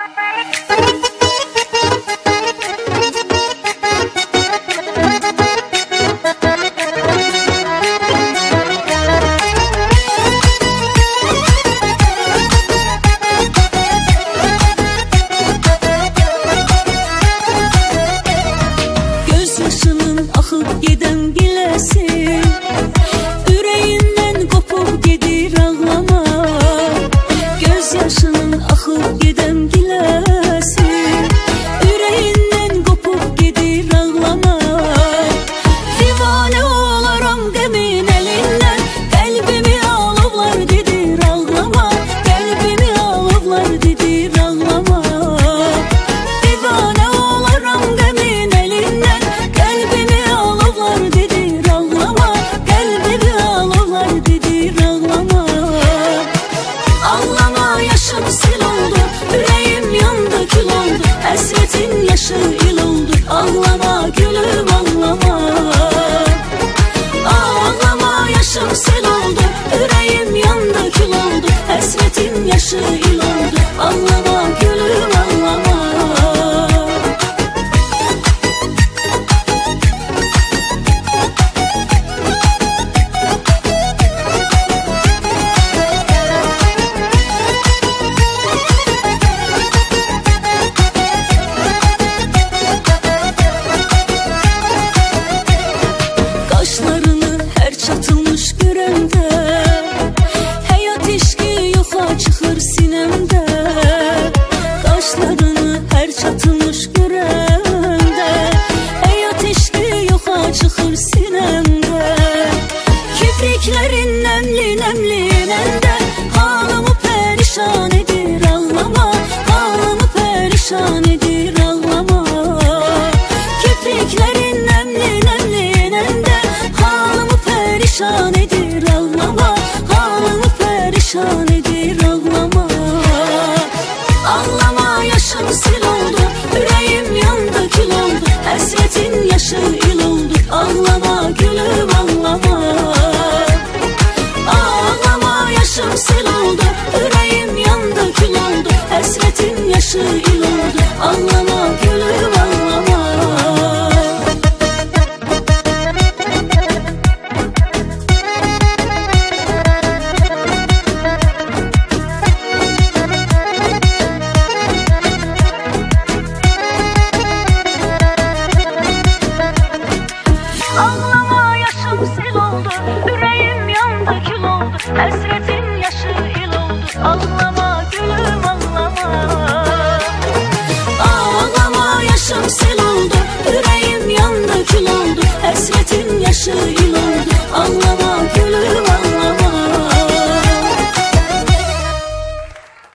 Yaşı il oldu, ağlama gülüm ağlama. Kaşlarını her çatılmış görende hayat eşki yoxa çıxır sinemdə. Qaşlarını hər çatılmış görəndə həyat eşqi yoxa çıxır sinemdə. Kipriklərin nəmli məndə halımı pərişan edir ağlama, halımı pərişan edir ağlama. Kipriklərin nəmli məndə halımı pərişan edir ağlama, halımı pərişan edir ağlama. Ağlama yaşım sil oldu, ürəyim yandı kül oldu, həsrətin yaşı il oldu, ağlama gülüm ağlama. Ağlama yaşım sil oldu, ürəyim yandı kül oldu, həsrətin yaşı il oldu, ağlama gülüm.